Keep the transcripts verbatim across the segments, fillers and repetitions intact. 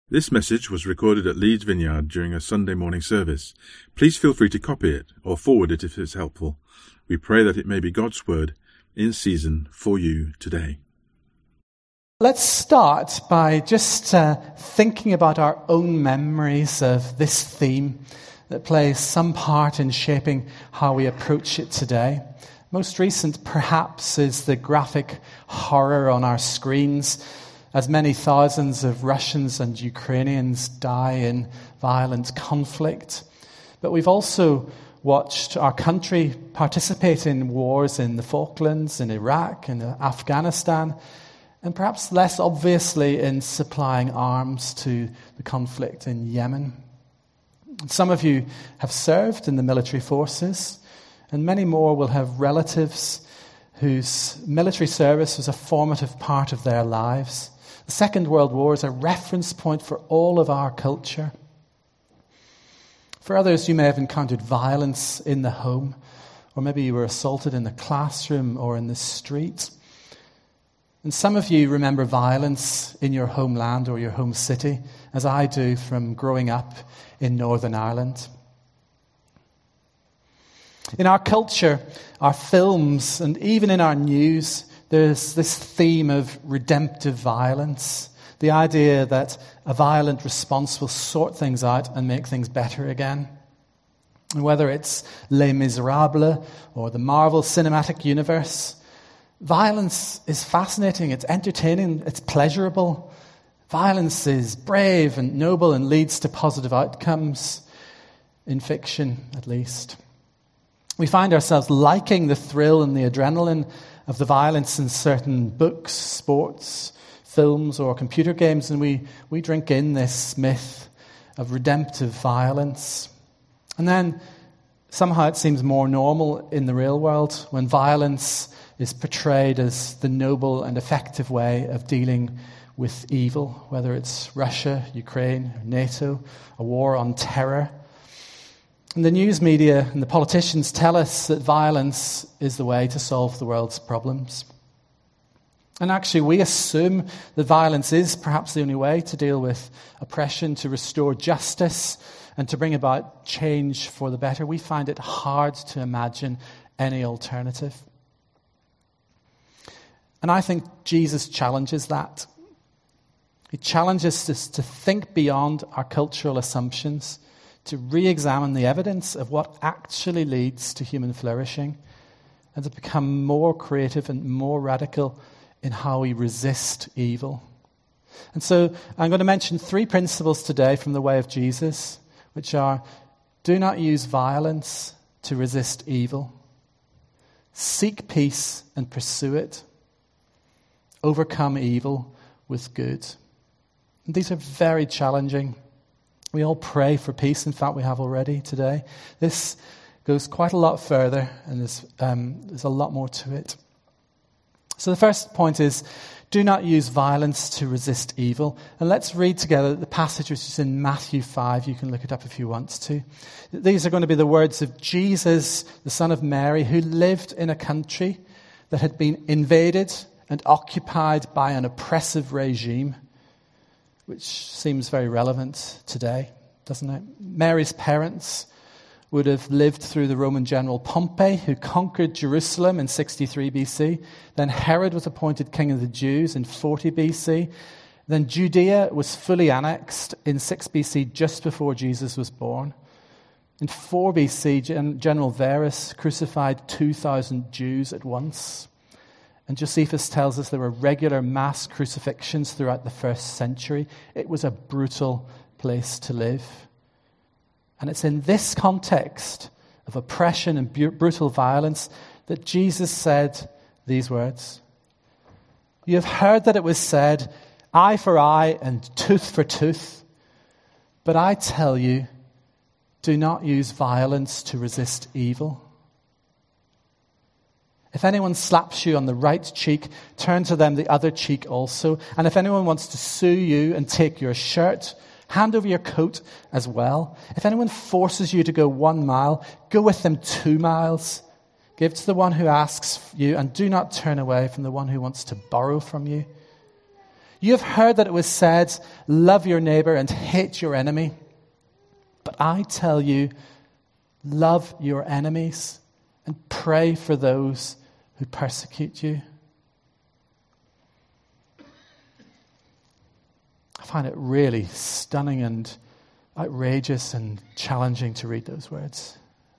This message was recorded at Leeds Vineyard during a Sunday morning service. Please feel free to copy it or forward it if it's helpful. We pray that it may be God's word in season for you today. Let's start by just uh, thinking about our own memories of this theme that plays some part in shaping how we approach it today. Most recent, perhaps, is the graphic horror on our screens as many thousands of Russians and Ukrainians die in violent conflict. But we've also watched our country participate in wars in the Falklands, in Iraq, in Afghanistan, and perhaps less obviously in supplying arms to the conflict in Yemen. Some of you have served in the military forces, and many more will have relatives whose military service was a formative part of their lives. The Second World War is a reference point for all of our culture. For others, you may have encountered violence in the home, or maybe you were assaulted in the classroom or in the street. And some of you remember violence in your homeland or your home city, as I do from growing up in Northern Ireland. In our culture, our films, and even in our news, there's this theme of redemptive violence. The idea that a violent response will sort things out and make things better again. And whether it's Les Miserables or the Marvel Cinematic Universe, violence is fascinating, it's entertaining, it's pleasurable. Violence is brave and noble and leads to positive outcomes, in fiction at least. We find ourselves liking the thrill and the adrenaline of the violence in certain books, sports, films, or computer games, and we, we drink in this myth of redemptive violence. And then somehow it seems more normal in the real world when violence is portrayed as the noble and effective way of dealing with evil, whether it's Russia, Ukraine, or NATO, a war on terror. And the news media and the politicians tell us that violence is the way to solve the world's problems. And actually, we assume that violence is perhaps the only way to deal with oppression, to restore justice, and to bring about change for the better. We find it hard to imagine any alternative. And I think Jesus challenges that. He challenges us to think beyond our cultural assumptions, to re-examine the evidence of what actually leads to human flourishing, and to become more creative and more radical in how we resist evil. And so I'm going to mention three principles today from the way of Jesus, which are: do not use violence to resist evil, seek peace and pursue it, overcome evil with good. And these are very challenging. We all pray for peace. In fact, we have already today. This goes quite a lot further, and there's, um, there's a lot more to it. So the first point is, do not use violence to resist evil. And let's read together the passage which is in Matthew five. You can look it up if you want to. These are going to be the words of Jesus, the son of Mary, who lived in a country that had been invaded and occupied by an oppressive regime, which seems very relevant today, doesn't it? Mary's parents would have lived through the Roman general Pompey, who conquered Jerusalem in sixty-three B C. Then Herod was appointed king of the Jews in forty B C. Then Judea was fully annexed in six B C, just before Jesus was born. In four B C, General Varus crucified two thousand Jews at once. And Josephus tells us there were regular mass crucifixions throughout the first century. It was a brutal place to live. And it's in this context of oppression and bu- brutal violence that Jesus said these words. You have heard that it was said, eye for eye and tooth for tooth. But I tell you, do not use violence to resist evil. If anyone slaps you on the right cheek, turn to them the other cheek also. And if anyone wants to sue you and take your shirt, hand over your coat as well. If anyone forces you to go one mile, go with them two miles. Give to the one who asks you, and do not turn away from the one who wants to borrow from you. You have heard that it was said, love your neighbor and hate your enemy. But I tell you, love your enemies and pray for those who persecute you. I find it really stunning and outrageous and challenging to read those words.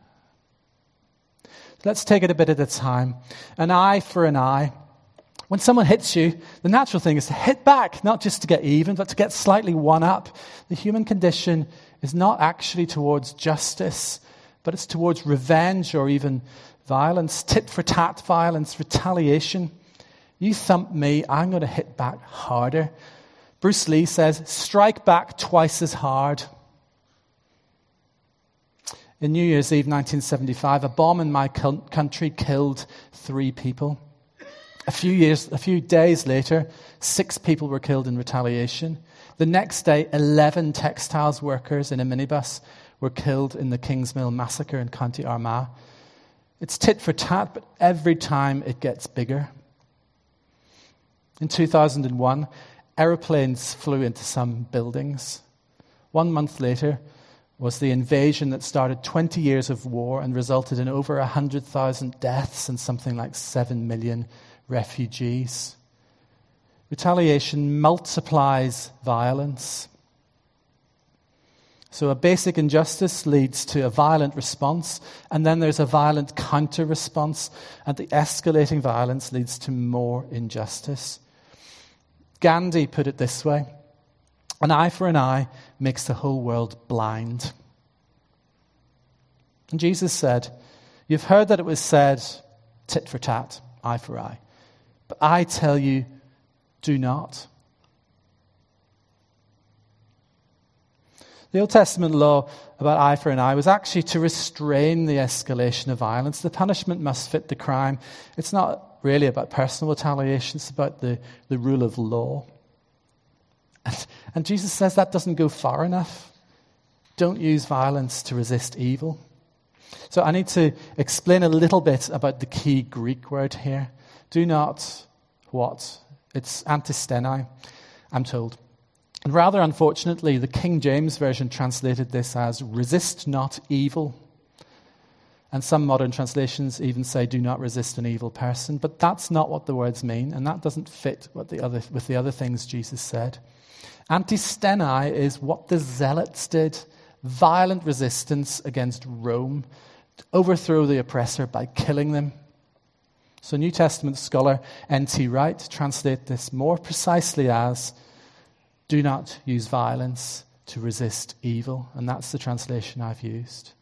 Let's take it a bit at a time. An eye for an eye. When someone hits you, the natural thing is to hit back, not just to get even, but to get slightly one up. The human condition is not actually towards justice, but it's towards revenge or even violence, tit-for-tat violence, retaliation. You thump me, I'm going to hit back harder. Bruce Lee says, strike back twice as hard. In New Year's Eve nineteen seventy-five, a bomb in my country killed three people. A few years, a few days later, six people were killed in retaliation. The next day, eleven textiles workers in a minibus were killed in the Kingsmill massacre in County Armagh. It's tit for tat, but every time it gets bigger. In two thousand one, aeroplanes flew into some buildings. One month later was the invasion that started twenty years of war and resulted in over one hundred thousand deaths and something like seven million refugees. Retaliation multiplies violence. So a basic injustice leads to a violent response, and then there's a violent counter-response, and the escalating violence leads to more injustice. Gandhi put it this way: an eye for an eye makes the whole world blind. And Jesus said, you've heard that it was said, tit for tat, eye for eye. But I tell you, do not. The Old Testament law about eye for an eye was actually to restrain the escalation of violence. The punishment must fit the crime. It's not really about personal retaliation. It's about the, the rule of law. And, and Jesus says that doesn't go far enough. Don't use violence to resist evil. So I need to explain a little bit about the key Greek word here. Do not what? It's antisthenai, I'm told. And rather unfortunately, the King James Version translated this as resist not evil. And some modern translations even say do not resist an evil person. But that's not what the words mean, and that doesn't fit what the other, with the other things Jesus said. Antisthenai is what the Zealots did. Violent resistance against Rome to overthrow the oppressor by killing them. So New Testament scholar N T Wright translates this more precisely as do not use violence to resist evil. And that's the translation I've used.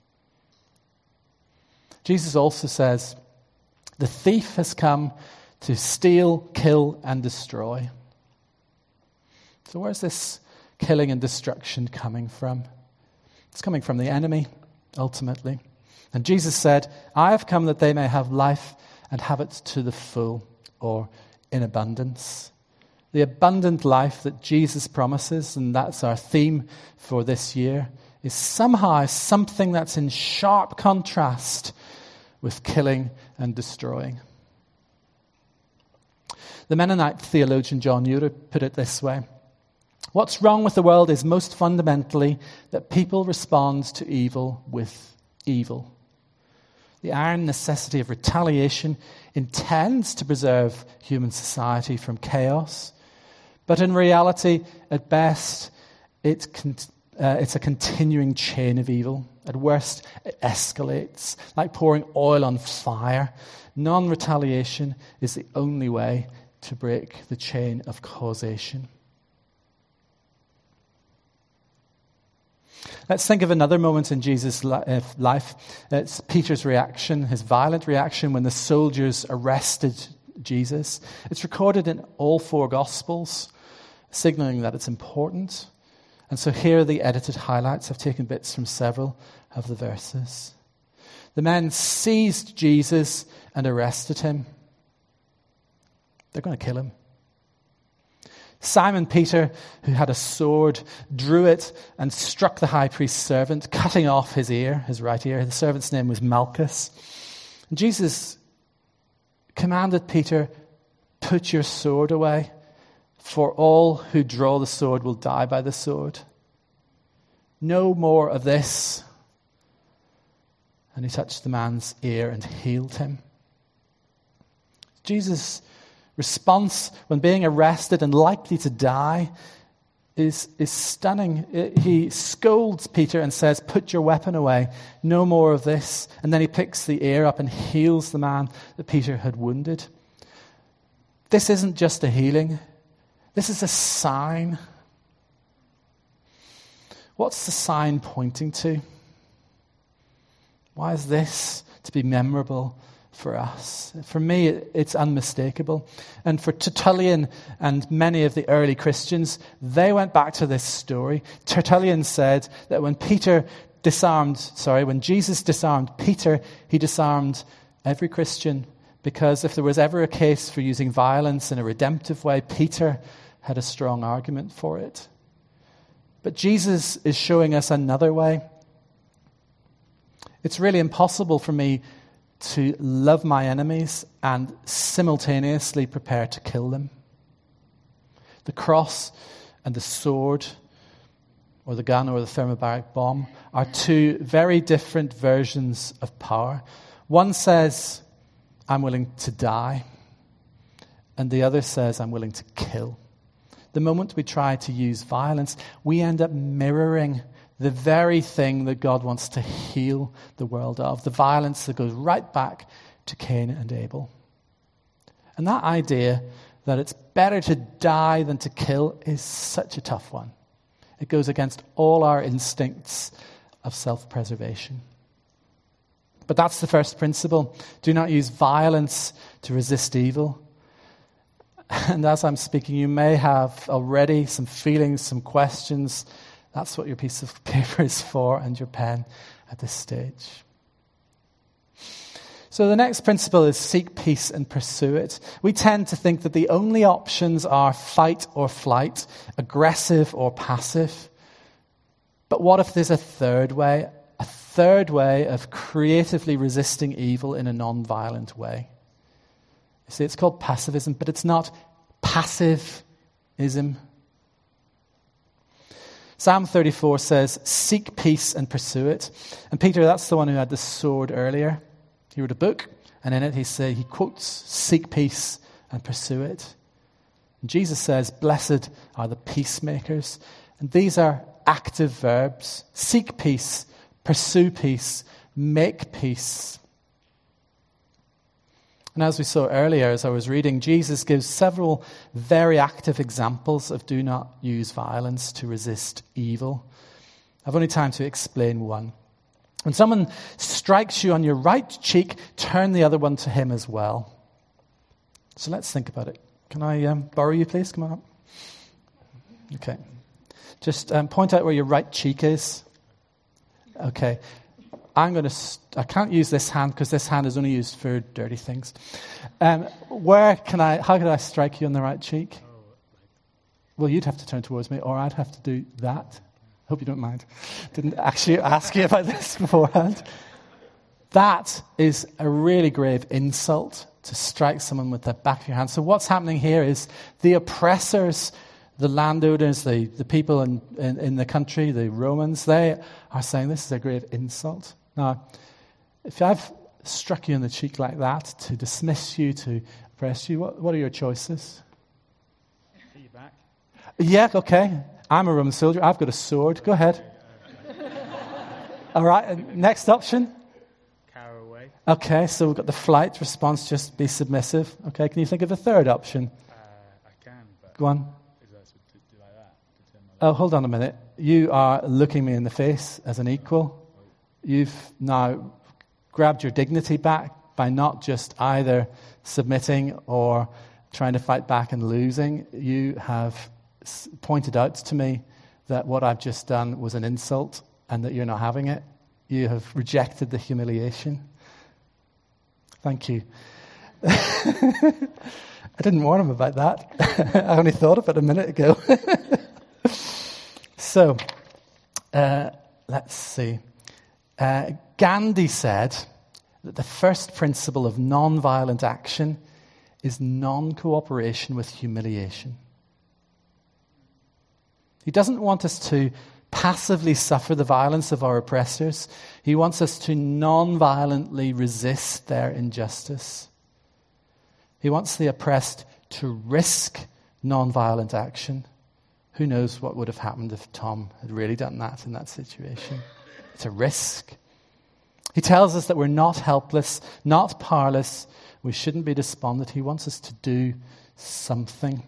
Jesus also says, the thief has come to steal, kill, and destroy. So where's this killing and destruction coming from? It's coming from the enemy, ultimately. And Jesus said, I have come that they may have life and have it to the full, or in abundance. The abundant life that Jesus promises, and that's our theme for this year, is somehow something that's in sharp contrast with killing and destroying. The Mennonite theologian John Euler put it this way: what's wrong with the world is most fundamentally that people respond to evil with evil. The iron necessity of retaliation intends to preserve human society from chaos, but in reality, at best, it con- uh, it's a continuing chain of evil. At worst, it escalates, like pouring oil on fire. Non-retaliation is the only way to break the chain of causation. Let's think of another moment in Jesus' life. It's Peter's reaction, his violent reaction when the soldiers arrested Jesus. It's recorded in all four Gospels, signaling that it's important. And so here are the edited highlights. I've taken bits from several of the verses. The men seized Jesus and arrested him. They're going to kill him. Simon Peter, who had a sword, drew it and struck the high priest's servant, cutting off his ear, his right ear. The servant's name was Malchus. And Jesus commanded Peter, put your sword away. For all who draw the sword will die by the sword. No more of this. And he touched the man's ear and healed him. Jesus' response when being arrested and likely to die is, is stunning. He scolds Peter and says, "Put your weapon away. No more of this." And then he picks the ear up and heals the man that Peter had wounded. This isn't just a healing. This is a sign. What's the sign pointing to? Why is this to be memorable for us? For me, it's unmistakable. And for Tertullian and many of the early Christians, they went back to this story. Tertullian said that when Peter disarmed, sorry, when Jesus disarmed Peter, he disarmed every Christian, because if there was ever a case for using violence in a redemptive way, Peter had a strong argument for it. But Jesus is showing us another way. It's really impossible for me to love my enemies and simultaneously prepare to kill them. The cross and the sword, or the gun or the thermobaric bomb, are two very different versions of power. One says, "I'm willing to die," and the other says, "I'm willing to kill." The moment we try to use violence, we end up mirroring the very thing that God wants to heal the world of, the violence that goes right back to Cain and Abel. And that idea that it's better to die than to kill is such a tough one. It goes against all our instincts of self-preservation. But that's the first principle. Do not use violence to resist evil. And as I'm speaking, you may have already some feelings, some questions. That's what your piece of paper is for, and your pen at this stage. So the next principle is seek peace and pursue it. We tend to think that the only options are fight or flight, aggressive or passive. But what if there's a third way? A third way of creatively resisting evil in a non-violent way. You see, it's called pacifism, but it's not passivism. Psalm thirty-four says, "Seek peace and pursue it." And Peter, that's the one who had the sword earlier. He wrote a book, and in it he say, he quotes, "Seek peace and pursue it." And Jesus says, "Blessed are the peacemakers." And these are active verbs. Seek peace, pursue peace, make peace. And as we saw earlier, as I was reading, Jesus gives several very active examples of do not use violence to resist evil. I've only time to explain one. When someone strikes you on your right cheek, turn the other one to him as well. So let's think about it. Can I um, borrow you, please? Come on up. Okay. Just um, point out where your right cheek is. Okay. I'm going to, st- I can't use this hand because this hand is only used for dirty things. Um, where can I, how can I strike you on the right cheek? Well, you'd have to turn towards me, or I'd have to do that. Hope you don't mind. Didn't actually ask you about this beforehand. That is a really grave insult, to strike someone with the back of your hand. So what's happening here is the oppressors, the landowners, the, the people in, in, in the country, the Romans, they are saying this is a grave insult. Now, if I've struck you in the cheek like that to dismiss you, to oppress you, what, what are your choices? Put you back. Yeah, okay. I'm a Roman soldier. I've got a sword. Go ahead. All right, next option. Cower away. Okay, so we've got the flight response, just be submissive. Okay, can you think of a third option? Uh, I can, but... Go on. Is that to do like that? To turn my Oh, hold on a minute. You are looking me in the face as an equal. You've now grabbed your dignity back by not just either submitting or trying to fight back and losing. You have pointed out to me that what I've just done was an insult and that you're not having it. You have rejected the humiliation. Thank you. I didn't warn him about that. I only thought of it a minute ago. So, uh, let's see. Uh, Gandhi said that the first principle of non-violent action is non-cooperation with humiliation. He doesn't want us to passively suffer the violence of our oppressors. He wants us to non-violently resist their injustice. He wants the oppressed to risk non-violent action. Who knows what would have happened if Tom had really done that in that situation? It's a risk. He tells us that we're not helpless, not powerless. We shouldn't be despondent. He wants us to do something.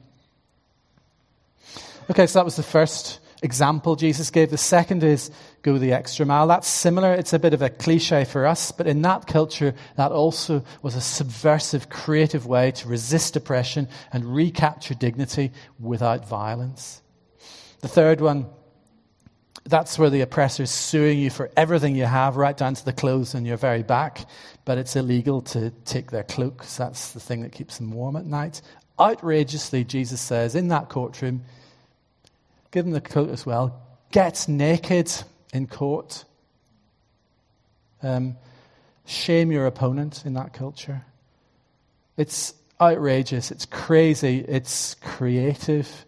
Okay, so that was the first example Jesus gave. The second is go the extra mile. That's similar. It's a bit of a cliche for us, but in that culture, that also was a subversive, creative way to resist oppression and recapture dignity without violence. The third one, that's where the oppressor's suing you for everything you have, right down to the clothes on your very back, but it's illegal to take their cloaks. That's the thing that keeps them warm at night. Outrageously, Jesus says, in that courtroom, give them the coat as well. Get naked in court. Um, shame your opponent in that culture. It's outrageous. It's crazy. It's creative.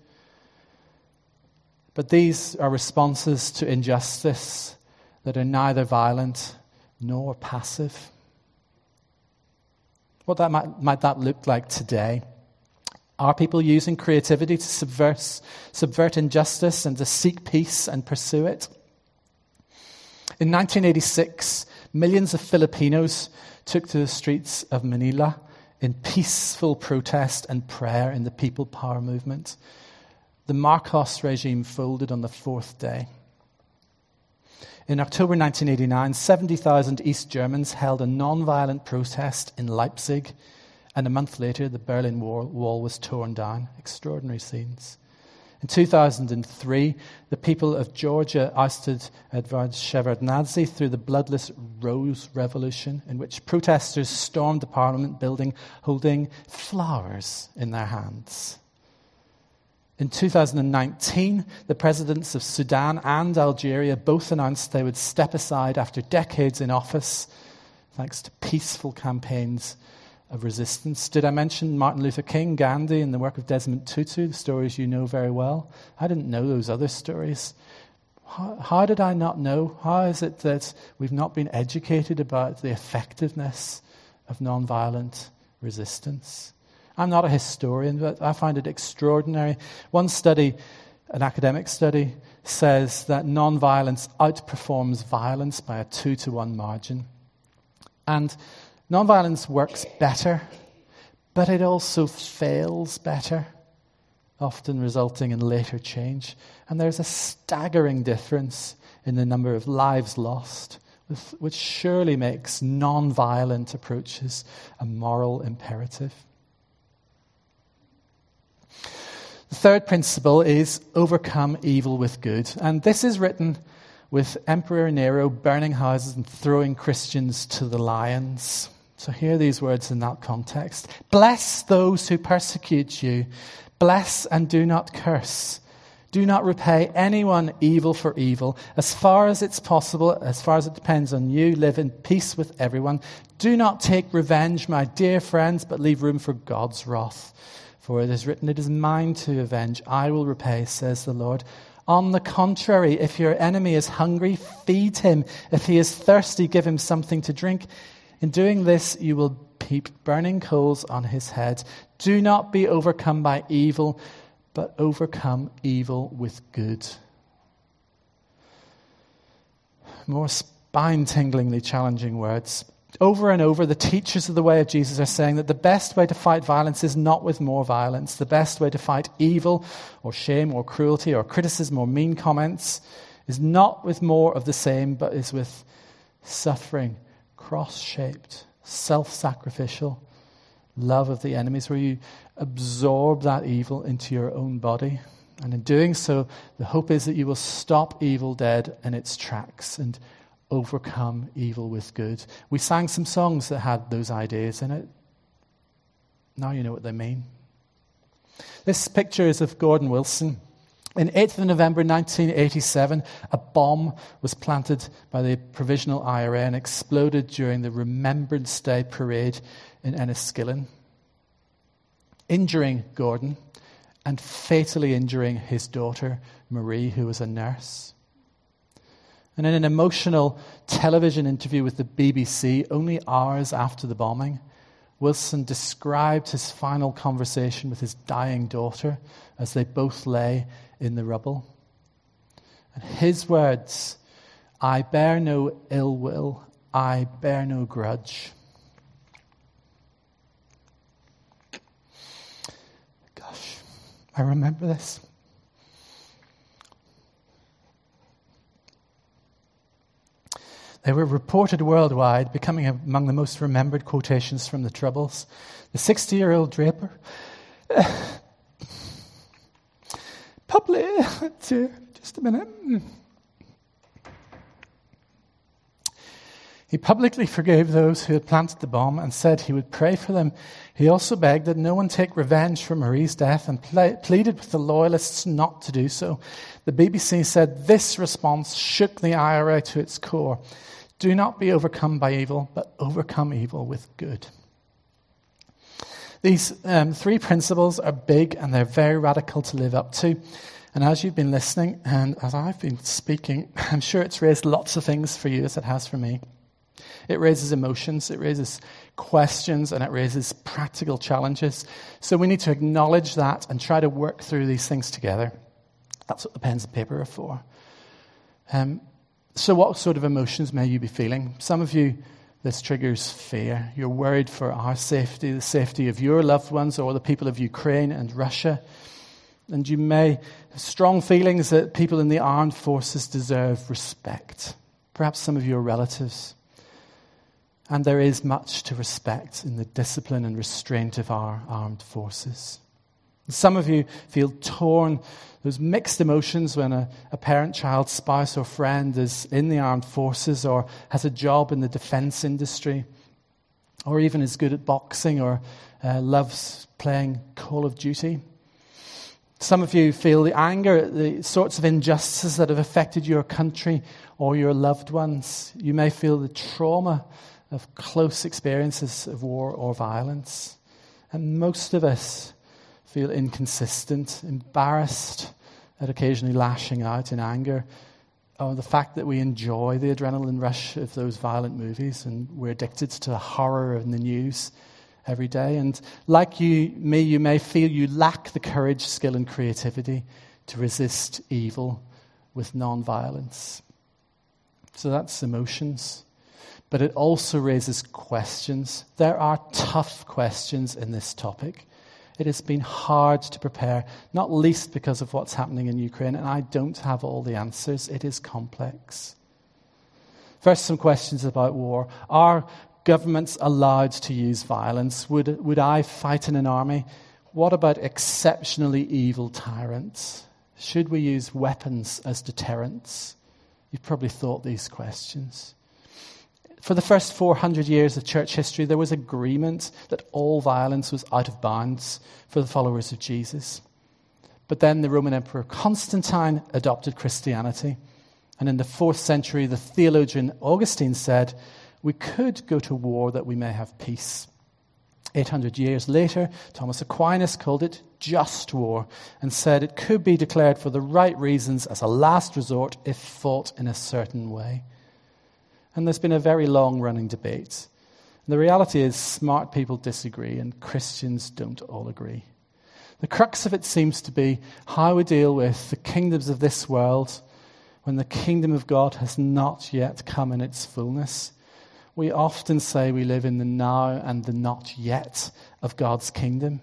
But these are responses to injustice that are neither violent nor passive. What that might, might that look like today? Are people using creativity to subvert, subvert injustice and to seek peace and pursue it? In nineteen eighty-six, millions of Filipinos took to the streets of Manila in peaceful protest and prayer in the People Power movement. The Marcos regime folded on the fourth day. In October nineteen eighty-nine, seventy thousand East Germans held a non-violent protest in Leipzig. And a month later, the Berlin Wall, wall was torn down. Extraordinary scenes. In two thousand three, the people of Georgia ousted Edvard Shevardnadze through the bloodless Rose Revolution, in which protesters stormed the parliament building holding flowers in their hands. In two thousand nineteen, the presidents of Sudan and Algeria both announced they would step aside after decades in office, thanks to peaceful campaigns of resistance. Did I mention Martin Luther King, Gandhi, and the work of Desmond Tutu, the stories you know very well? I didn't know those other stories. How, how did I not know? How is it that we've not been educated about the effectiveness of nonviolent resistance? I'm not a historian, but I find it extraordinary. One study, an academic study, says that nonviolence outperforms violence by a two to one margin. And nonviolence works better, but it also fails better, often resulting in later change. And there's a staggering difference in the number of lives lost, which surely makes nonviolent approaches a moral imperative. The third principle is overcome evil with good. And this is written with Emperor Nero burning houses and throwing Christians to the lions. So hear these words in that context. Bless those who persecute you. Bless and do not curse. Do not repay anyone evil for evil. As far as it's possible, as far as it depends on you, live in peace with everyone. Do not take revenge, my dear friends, but leave room for God's wrath. For it is written, it is mine to avenge. I will repay, says the Lord. On the contrary, if your enemy is hungry, feed him. If he is thirsty, give him something to drink. In doing this, you will heap burning coals on his head. Do not be overcome by evil, but overcome evil with good. More spine-tinglingly challenging words. Over and over, the teachers of the way of Jesus are saying that the best way to fight violence is not with more violence. The best way to fight evil or shame or cruelty or criticism or mean comments is not with more of the same, but is with suffering, cross-shaped, self-sacrificial love of the enemies, where you absorb that evil into your own body. And in doing so, the hope is that you will stop evil dead in its tracks and overcome evil with good. We sang some songs that had those ideas in it. Now you know what they mean. This picture is of Gordon Wilson. On eighth of November nineteen eighty-seven, a bomb was planted by the Provisional I R A and exploded during the Remembrance Day parade in Enniskillen, injuring Gordon and fatally injuring his daughter, Marie, who was a nurse. And in an emotional television interview with the B B C, only hours after the bombing, Wilson described his final conversation with his dying daughter as they both lay in the rubble. And his words, "I bear no ill will, I bear no grudge." Gosh, I remember this. They were reported worldwide, becoming among the most remembered quotations from the Troubles. The sixty-year-old Draper publicly, just a minute. He publicly forgave those who had planted the bomb and said he would pray for them. He also begged that no one take revenge for Marie's death and ple- pleaded with the loyalists not to do so. The B B C said this response shook the I R A to its core. Do not be overcome by evil, but overcome evil with good. These um, three principles are big and they're very radical to live up to. And as you've been listening and as I've been speaking, I'm sure it's raised lots of things for you as it has for me. It raises emotions, it raises questions, and it raises practical challenges. So we need to acknowledge that and try to work through these things together. That's what the pens and paper are for. Um, so what sort of emotions may you be feeling? Some of you, this triggers fear. You're worried for our safety, the safety of your loved ones or the people of Ukraine and Russia. And you may have strong feelings that people in the armed forces deserve respect. Perhaps some of your relatives. And there is much to respect in the discipline and restraint of our armed forces. Some of you feel torn, those mixed emotions when a, a parent, child, spouse or friend is in the armed forces or has a job in the defense industry or even is good at boxing or uh, loves playing Call of Duty. Some of you feel the anger at the sorts of injustices that have affected your country or your loved ones. You may feel the trauma of close experiences of war or violence. And most of us feel inconsistent, embarrassed at occasionally lashing out in anger, or the fact that we enjoy the adrenaline rush of those violent movies and we're addicted to the horror in the news every day. And like you, me, you may feel you lack the courage, skill and creativity to resist evil with non-violence. So that's emotions. But it also raises questions. There are tough questions in this topic. It has been hard to prepare, not least because of what's happening in Ukraine, and I don't have all the answers. It is complex. First, some questions about war. Are governments allowed to use violence? Would, would I fight in an army? What about exceptionally evil tyrants? Should we use weapons as deterrents? You've probably thought these questions. For the first four hundred years of church history, there was agreement that all violence was out of bounds for the followers of Jesus. But then the Roman Emperor Constantine adopted Christianity. And in the fourth century, the theologian Augustine said, we could go to war that we may have peace. eight hundred years later, Thomas Aquinas called it just war and said it could be declared for the right reasons as a last resort if fought in a certain way. And there's been a very long-running debate. And the reality is smart people disagree and Christians don't all agree. The crux of it seems to be how we deal with the kingdoms of this world when the kingdom of God has not yet come in its fullness. We often say we live in the now and the not yet of God's kingdom.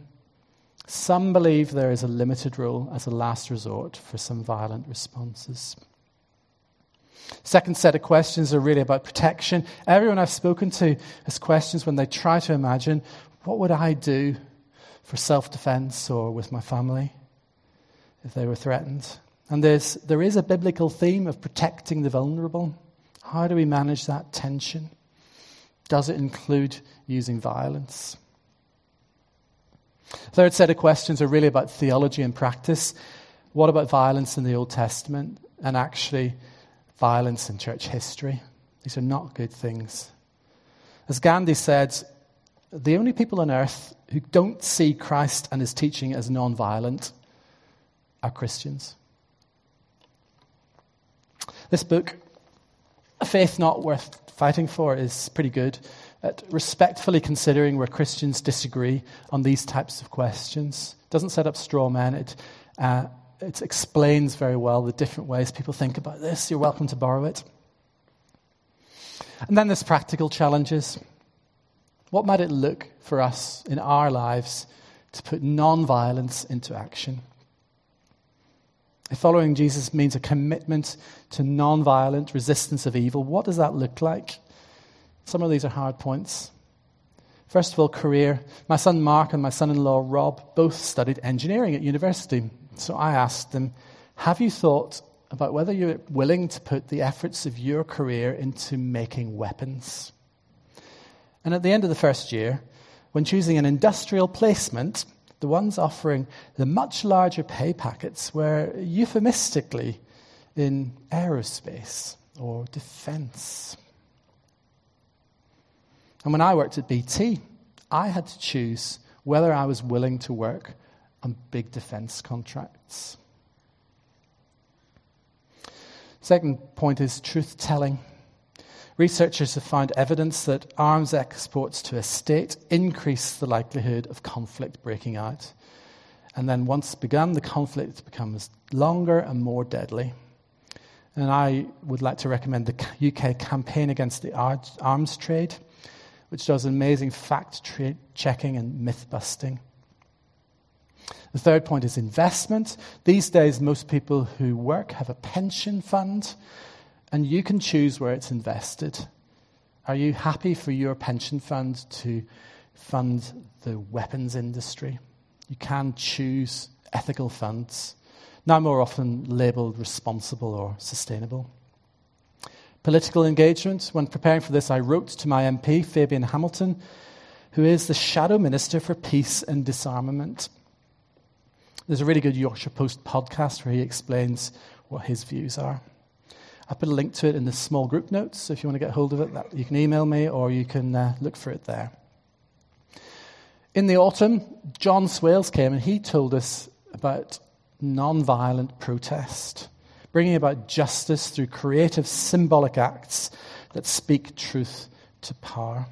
Some believe there is a limited role as a last resort for some violent responses. Second set of questions are really about protection. Everyone I've spoken to has questions when they try to imagine, what would I do for self-defense or with my family if they were threatened? And there's, there is a biblical theme of protecting the vulnerable. How do we manage that tension? Does it include using violence? Third set of questions are really about theology and practice. What about violence in the Old Testament and actually violence in church history? These are not good things. As Gandhi said, the only people on earth who don't see Christ and his teaching as non-violent are Christians. This book, A Faith Not Worth Fighting For, is pretty good at respectfully considering where Christians disagree on these types of questions. It doesn't set up straw men. It, uh, it explains very well the different ways people think about this. You're welcome to borrow it. And then there's practical challenges. What might it look for us in our lives to put non-violence into action? If following Jesus means a commitment to non-violent resistance of evil, what does that look like? Some of these are hard points. First of all, career. My son Mark and my son-in-law Rob both studied engineering at university. So I asked them, have you thought about whether you're willing to put the efforts of your career into making weapons? And at the end of the first year, when choosing an industrial placement, the ones offering the much larger pay packets were euphemistically in aerospace or defense. And when I worked at B T, I had to choose whether I was willing to work on big defense contracts. Second point is truth-telling. Researchers have found evidence that arms exports to a state increase the likelihood of conflict breaking out. And then once begun, the conflict becomes longer and more deadly. And I would like to recommend the U K Campaign Against the Arms Trade, which does amazing fact-checking and myth-busting. The third point is investment. These days, most people who work have a pension fund, and you can choose where it's invested. Are you happy for your pension fund to fund the weapons industry? You can choose ethical funds, now more often labelled responsible or sustainable. Political engagement. When preparing for this, I wrote to my M P, Fabian Hamilton, who is the Shadow Minister for Peace and Disarmament. There's a really good Yorkshire Post podcast where he explains what his views are. I put a link to it in the small group notes, so if you want to get hold of it, that, you can email me or you can uh, look for it there. In the autumn, John Swales came and he told us about non-violent protest, bringing about justice through creative symbolic acts that speak truth to power.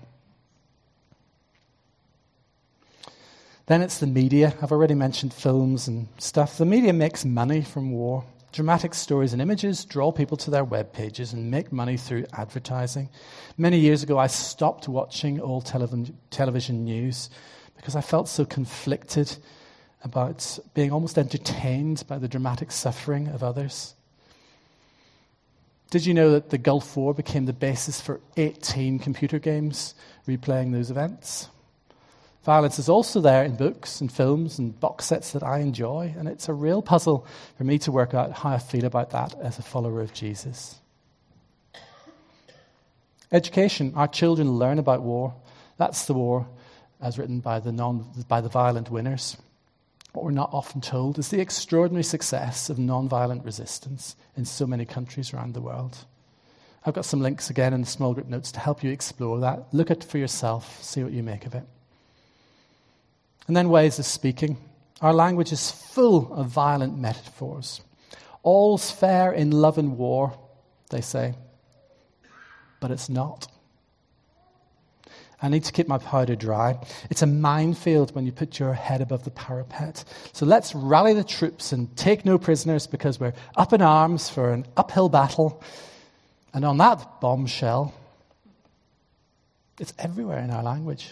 Then it's the media. I've already mentioned films and stuff. The media makes money from war. Dramatic stories and images draw people to their web pages and make money through advertising. Many years ago, I stopped watching all telev- television news because I felt so conflicted about being almost entertained by the dramatic suffering of others. Did you know that the Gulf War became the basis for eighteen computer games replaying those events? Violence is also there in books and films and box sets that I enjoy, and it's a real puzzle for me to work out how I feel about that as a follower of Jesus. Education. Our children learn about war. That's the war as written by the non, by the violent winners. What we're not often told is the extraordinary success of non-violent resistance in so many countries around the world. I've got some links again in the small group notes to help you explore that. Look at it for yourself, see what you make of it. And then ways of speaking. Our language is full of violent metaphors. All's fair in love and war, they say. But it's not. I need to keep my powder dry. It's a minefield when you put your head above the parapet. So let's rally the troops and take no prisoners because we're up in arms for an uphill battle. And on that bombshell, it's everywhere in our language.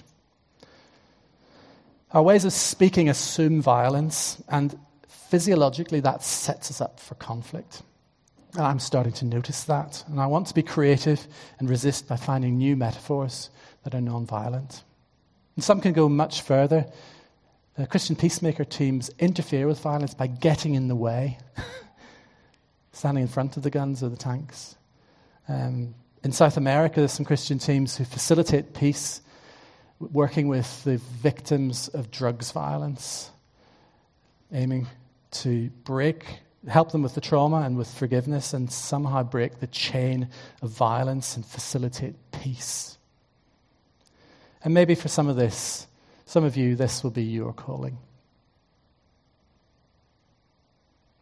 Our ways of speaking assume violence, and physiologically that sets us up for conflict. And I'm starting to notice that, and I want to be creative and resist by finding new metaphors that are non-violent. And some can go much further. The Christian peacemaker teams interfere with violence by getting in the way, standing in front of the guns or the tanks. Um, in South America, there's some Christian teams who facilitate peace, working with the victims of drugs violence, aiming to break, help them with the trauma and with forgiveness and somehow break the chain of violence and facilitate peace. And maybe for some of this, some of you, this will be your calling.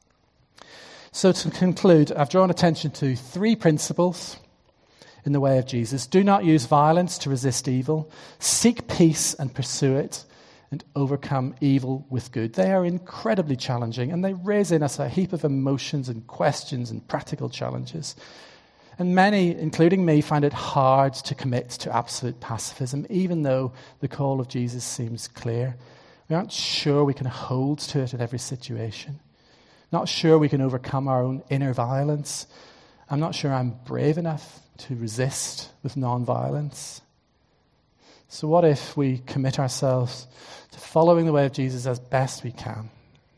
So to conclude, I've drawn attention to three principles in the way of Jesus. Do not use violence to resist evil. Seek peace and pursue it. And overcome evil with good. They are incredibly challenging, and they raise in us a heap of emotions and questions and practical challenges. And many, including me, find it hard to commit to absolute pacifism, even though the call of Jesus seems clear. We aren't sure we can hold to it in every situation. Not sure we can overcome our own inner violence. I'm not sure I'm brave enough to resist with non-violence. So what if we commit ourselves to following the way of Jesus as best we can?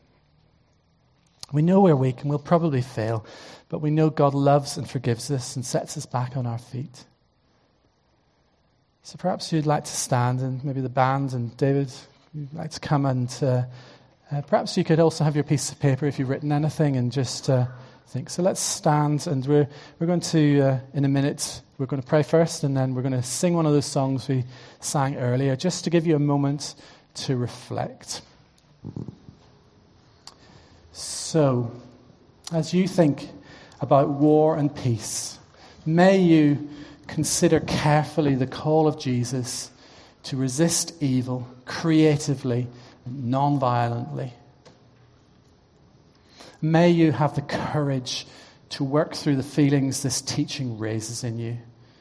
We know we're weak and we'll probably fail, but we know God loves and forgives us and sets us back on our feet. So perhaps you'd like to stand, and maybe the band and David, you'd like to come, and uh, uh, perhaps you could also have your piece of paper if you've written anything and just uh, think. So let's stand, and we're we're going to, uh, in a minute, we're going to pray first, and then we're going to sing one of those songs we sang earlier, just to give you a moment to reflect. So, as you think about war and peace, may you consider carefully the call of Jesus to resist evil creatively and non-violently. May you have the courage to work through the feelings this teaching raises in you.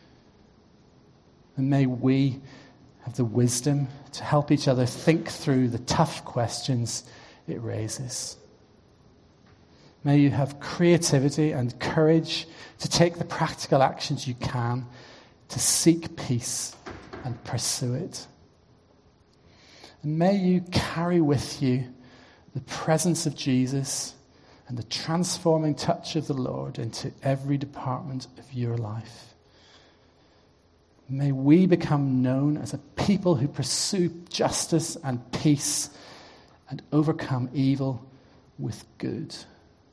And may we have the wisdom to help each other think through the tough questions it raises. May you have creativity and courage to take the practical actions you can to seek peace and pursue it. And may you carry with you the presence of Jesus and the transforming touch of the Lord into every department of your life. May we become known as a people who pursue justice and peace and overcome evil with good.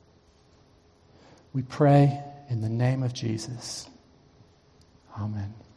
We pray in the name of Jesus. Amen.